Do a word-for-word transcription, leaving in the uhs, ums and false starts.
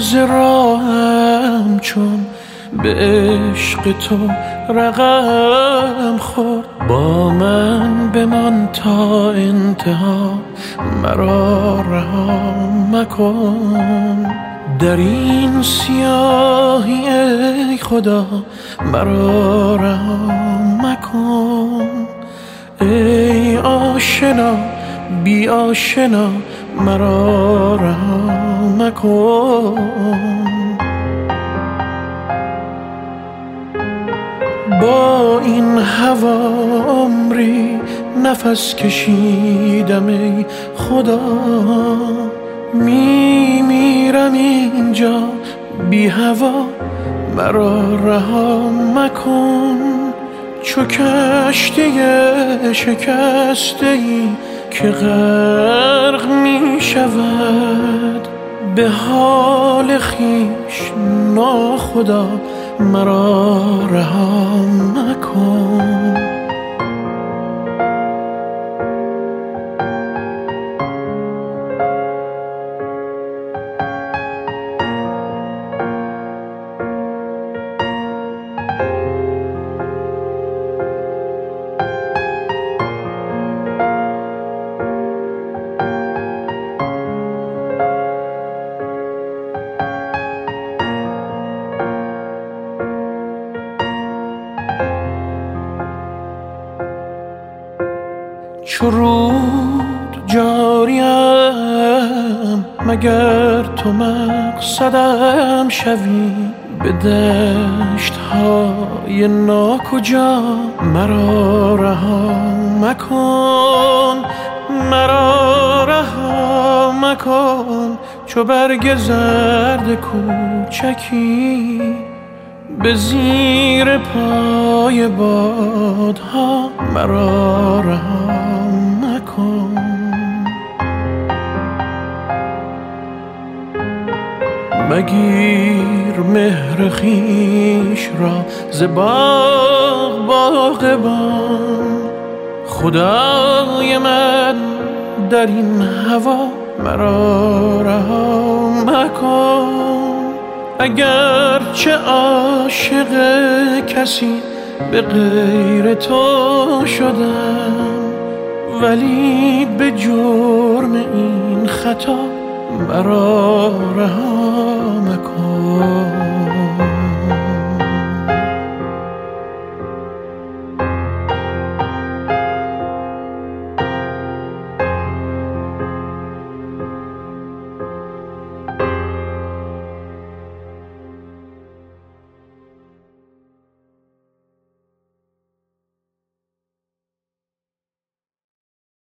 ز راهم چون به عشق تو رقم خورد. با من بمان تا انتها، مرا رها مکن. در این سیاهی ای خدا مرا رها مکن. ای آشنا بی آشنا مرا رها مکن. با این هوا عمری نفس کشیدم ای خدا. می میرم اینجا بی هوا، مرا رها مکن. چو کشتی شکسته ای که غرق می شود، به حال خویش ناخدا مرا رها مکن. چو رود جاریم مگر تو مقصدم شوی. به دشت های ناکجا مرا رها مکن. مرا رها مکن. چو برگ زرد کوچکی به زیر پای بادها مرا رها مکن. مگیر مهر خویش را ز باغ باغبان. خدای من در این هوا مرا رها مکن. اگر چه عاشق کسی به غیر تو شدم، ولی به جرم این خطا مرا رها مکن.